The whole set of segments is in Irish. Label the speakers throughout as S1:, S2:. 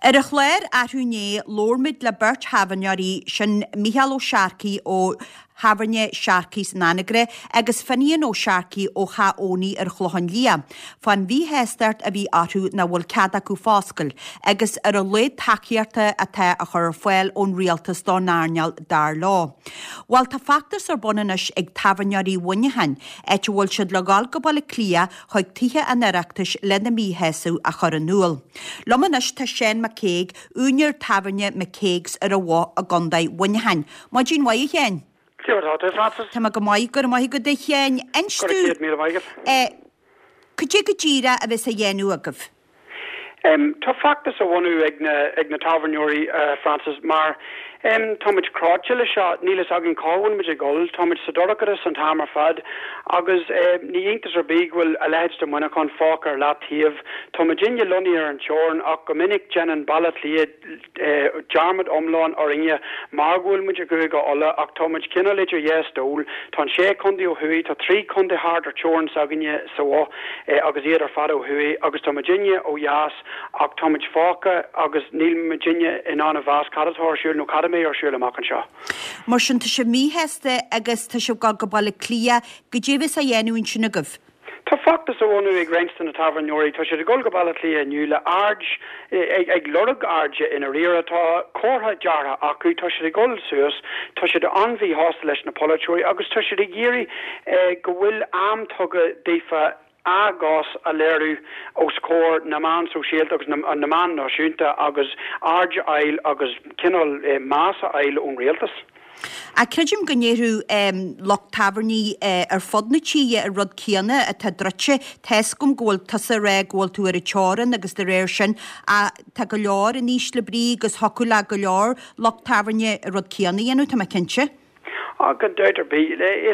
S1: A chléir athúné lormid le Bert Havanyarí sin Michael O'Sharkey ó Havarne Sharkey Nanagre agus Fanian O'Sharkey ó Chaóní chlohan lia. Fan bhí héstart a bhí athu na bhfuil cadacú fáscail agus a leid taciarta a te a chur foiil ón rialtas dá náneal dar lá. While tá factas bunanis ag Tavanyarí wunnehan, et bhfuil siad le gáil go balla clia chuig tithe an ereachtas le na míhesú a chur an núil. Lomanis tá Shane McCaig únior Tavanne McCaigs ar a bhá a gondaid wunnehan. Má dín waith chéin? Tá go maiid gur maith go de chéin einstú chudé go díra a bheits a dhéanú agah.
S2: Tá factas a bhhainú ag na Tavanyarí Francis mar Táid cráte le seo nílas agin cáhain muid ggóil, táid sadorachas an tamar fad agus ní intas ar bíg bhfuil a leid do muna chun fácar látíomh táid dinne luní ar an teorn ach go minic jean ballat liad jarmad omláin or inge marghúil muid a go ola ach táid cinna leidir dhéastóil tá sé chundí ó thuí tá trí chundé hard ar teorn saginne sa agus iad ar fad ó thuí agus táid dinne ó jaas ach táid fáca agus níl dinne in anna bhás cadatáisiúil nó cadam or siúla mac an seo.
S1: Mar sin tá sé míheste agus tá sé go balla clia go ddíhs a dhéanúin sin agah.
S2: Tá factas a bhhainú ag Reinston na Tavanyarí tá sé go balla clia aniu le ard ag lorug arde ina riara tá córtha deartha acu tá sé go suas tá sé de anmhí hásta leis na polytúirí agus tá sé géirí go bhfuil am tugad défa agás a léirú ó scór na man sosialt agus na man náisiúnta agus ard eil agus cinál massa eil ón rialtas.
S1: A creidim gnéirú loch taverní ar fodnatí a rud cíanna a tá droite tes gom ggóil tas a ré ggóil tú ar a teáran agus de réir sin a tá go leor in níos le brí agus hocu le go leor loch taverní a rud cíanna dhéanú tá cinse?
S2: Gan deuter be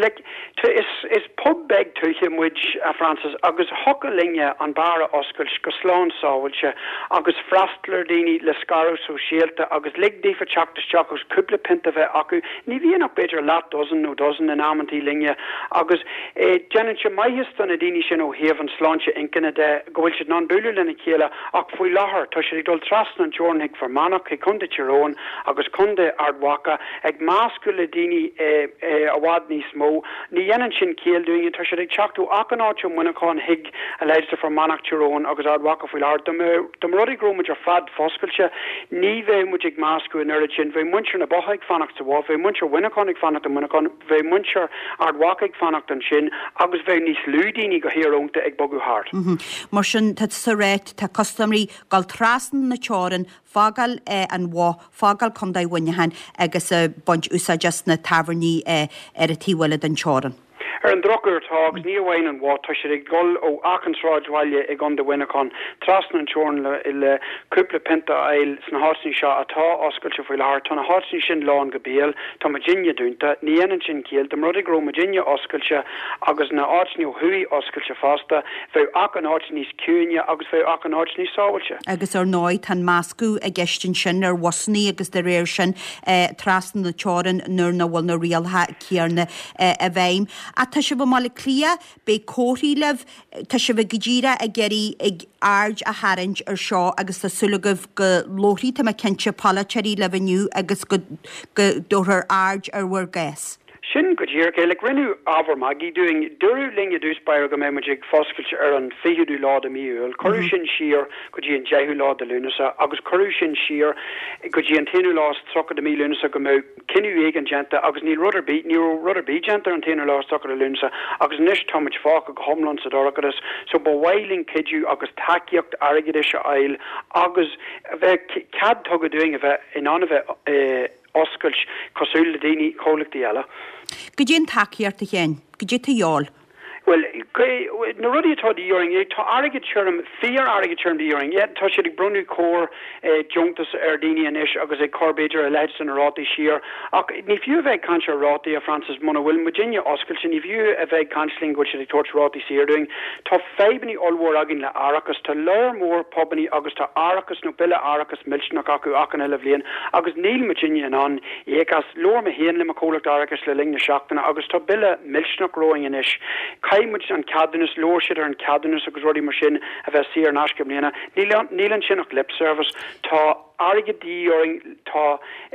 S2: is pub beg to him which Francis agus hokelinge an bara oskel goslán sáwilse agus frastler dini le scaro so shielte agus lig di for chakta chakos couple pinta ve aku ni vi nok beter lat dozen no dozen en amenti linge agus jenenche maihistan dini sin o heven slántje inkenne de goilse non bullen kele ak foi lahar to dol trasn an jornik for manach he kunde chiron agus kunde ardwaka ag maskule dini a wad ní smó ní dhéanaan sin céal doing tar sé ag teachtú acanáitiú munaán hiig a leidir for manach tirón agus ardhacha foiil ard dom rudí grúmuid ar fad foscailte ní bheith muid ag máscú in airad sin bheith muintir na bothaigh fannacht sa bhá bheith muintir winnaán ag fannacht a munaán bheith muintir ardhacha ag fannacht an sin agus bheith níos lúdaoine go hiarúnta ag bogu hard.
S1: Mar sin tá sa réit tá customrí gal trasan na teáran fágal an bhá fágal condaid winnehan agus a bunt úsa just na taverní ar a tíhile an teáran.
S2: An drogur tágus níomhhain an bhá tá sé ag gol ó acansráidhhaile ag an de winnaán trasna an teorn le cúpla pinta eil sna hásaní seo atá oscailte foiil thar tá na hásaní sin lán go béal tá Virginia dúnta ní dhéanaan sin céal de rud agró Virginia oscailte agus na áitní ó thuí oscailte fásta bheith acanáit níos ciúine agus bheith acanáit níos sábhailte.
S1: Agus ar náid tan máscú a gceistin sin ar wasnaí agus de réir sin trasna na teáran nuair na bhfuil na rialtha céarna a bheim. Tá se bh mála clia be cóirí leh tá se bh godíra a geirí ag ard a haint ar seo agus tá sulagah go lóirí tá cinse palateí lehniu agus go dúthar ard ar bhar gas.
S2: Sin go dtíir cé le rinne ábhar magí doing dúrú linge dús beir go méimeigh foscailte ar an fiúdú lád a míúil, choú sin siar go dtí an deithú lád a lúnasa, agus choú sin siar go dtí an tinú lás trocha a mí lúnasa go mé cinú ag an genta, agus ní ruderbí genta an tinú lás trocha a lúnasa, agus níos táid fácha go homlan sa dorachas, so ba bhhailín cidú agus takeíocht airgide se eil, agus bheith cad tugad doing a bheith in an bheith oscailt cosúil le daoine chomhlacht eile.
S1: Go dtíon takeíart a chéin, go dtí tá eol?
S2: Well, na rudí atá díoring, tá airgid searm, fear airgid searm díoring, tá sé ag brunú cór jonktas ar daoine inis agus ag corbéidir a leid san rátaí siar. Ach, ní fiú bheith canse rátaí a Francis Muna bhfuil Virginia oscailte, ní fiú a bheith canceling go sé ag tuairt rátaí siar doing. Tá fébanní olmhór agin le arachas, tá leir mór pobanní agus tá arachas nó bille arachas milsnach acu achan eile bblion, agus níl Virginia an échas leor me héan le macólacht arachas le ling na seachtainna agus tá bille milsnach roing inis. caiimiid an cadúnas lóirsiad ar an cadúnas agus ruí mar sin a bheith siar an ascam líana. Nílan sin ach lip service tá argadí tá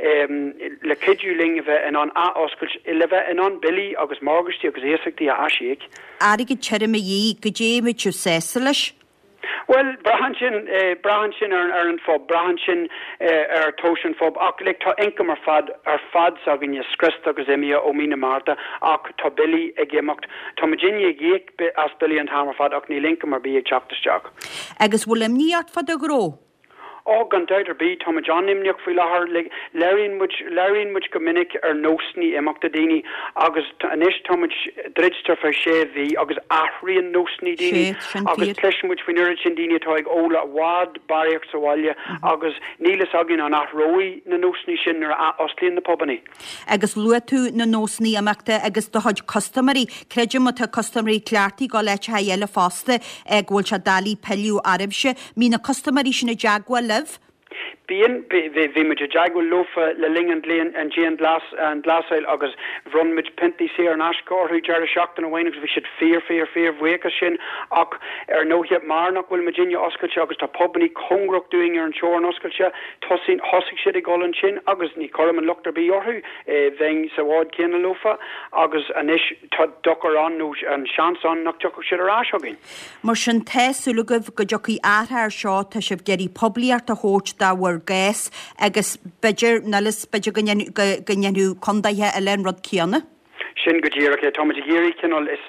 S2: le ciúling a bheith in an oscailt le bheith in an bilí agus mágastí agus éasachtaí a asíig.
S1: Arigid teirime dhí go déimiid tú sésa leis?
S2: Well, brahan sin ar an fob, brahan sin ar toshan fob, ach le tá income ar fad sagin je skrist agus emia ó mína Marta, ach tá billy a gémacht, tá Virginia géik as billy an hamar fad, ach ní income ar bí ag chaptasjag.
S1: Agus bhfuil níart fad a gró?
S2: Gan deidir bí Tom John nimneach fao láthair leríonn muid go minic ar nósní imachta daoine agus anis Tomid dridtar far sé bhí agus athraíonn nósní daoine agus pleisian muid faoin sin daoine tá ag óla bhád baríocht sa bhaile agus nílas agin an athróí na nósní sin ar oslíonn na pobanní.
S1: Agus lua tú na nósní amachta agus do chuid customary, creidir mu tá customary cleartaí go leit ha dhéile fásta ag bhfuil se dalí peliú arabse, mí na customary sin na jaagwa
S2: Bíon bhí muid a jaagú lofa le ling léon an Jean glasáil agus bhrunmid pintí sé ar nascóir chu dear seachtain a bhhaine bhí siad fear bhuicha sin ach ar nóhiad mar nach bhfuil Virginia oscailte agus tá pobanní congrach doing ar an seoir an oscailte tosín hosig siad ag gáil an sin agus ní chum an luchtar bí orthú bhein sa bhád céanna lofa agus anis tá dochar an nó an seansan nach tucha siad ar asogin.
S1: Mar sin teúlagah go jochaí áthar seo tá sibh geirí pobliart a hót dáhar gais agus beidir nalas beidir gannenú condaithe a len rod cianna?
S2: Sin go ddíach Thomas Geary cinál is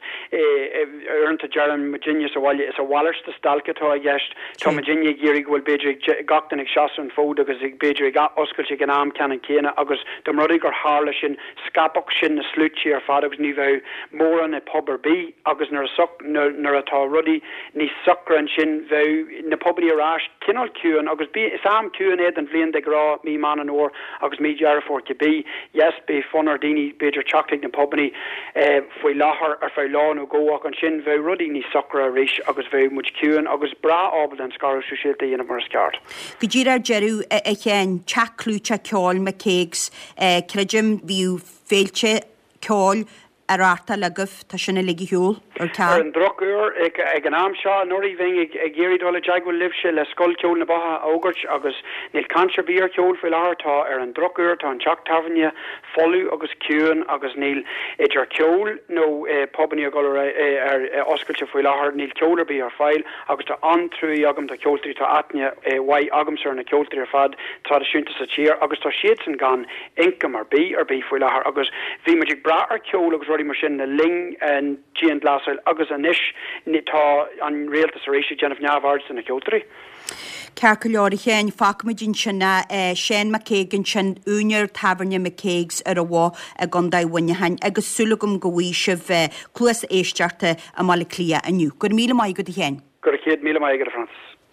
S2: arnta Jaran Virginia sa bhaile is a wallarsta stalcatá a gceist Tá Virginia Geary bhfuil beidir gachtain ag seasan fód agus ag beidir ag oscailte an am cean céine agus do rudig gur hála sin scapach sin na slútí ar fad agus ní bheith mór an na pobar bí agus nar atá rudí ní sacran sin bheith na pobarí arás cinál ciúan agus bí is am ciúan éad an bblion de grá mí man an ór agus mí dearafórte bí yes be fonar daoine beidir teachtaigh na pobaní faoi láthair ar fá lán ó ggóach an sin bheith rudí ní sacra rééis agus bheith muid ciúan agus bra ábal an scarú síilta dhéanamh mar sceart.
S1: Go dtír ar jeú a chéan teaclúte ceáil me céigs creidim bhíú féilte ceáil ar áta legah tá sinna ligi hiúil ar ceall.
S2: An drochúr ag an am seo nóí bhín ag géirí dóla deagúil libse le scoil ceol na batha ógurt agus níl canse bíar ceol fé láthartá ar an drochúr tá an teach tafanne folú agus ciúan agus níl idir ceol nó pobanní go ar oscailte fé láthair níl ceolar bí ar fáil agus tá antrúí agam tá ceoltarí tá atne wai agamsar na ceoltarí ar fad tradiisiúnta sa tír agus tá siad san gan income ar bí fé láthair agus bhí muidir bra ar ceol agus mar sin na ling an Jean glasáil agus anis nítá an réaltas éisi Jennifer Neabhard san na ceoltarí.
S1: Cear go leir chéin facmaidin sinna Shane McCagan sin únear tabarne McCags ar a bhá a gandaidhainnehain agus sulúlagum go bhí sibh clúas éistearta a mala clia aniu. Gur míle mai go chéin.
S2: Gur 100 míle mai go Francis.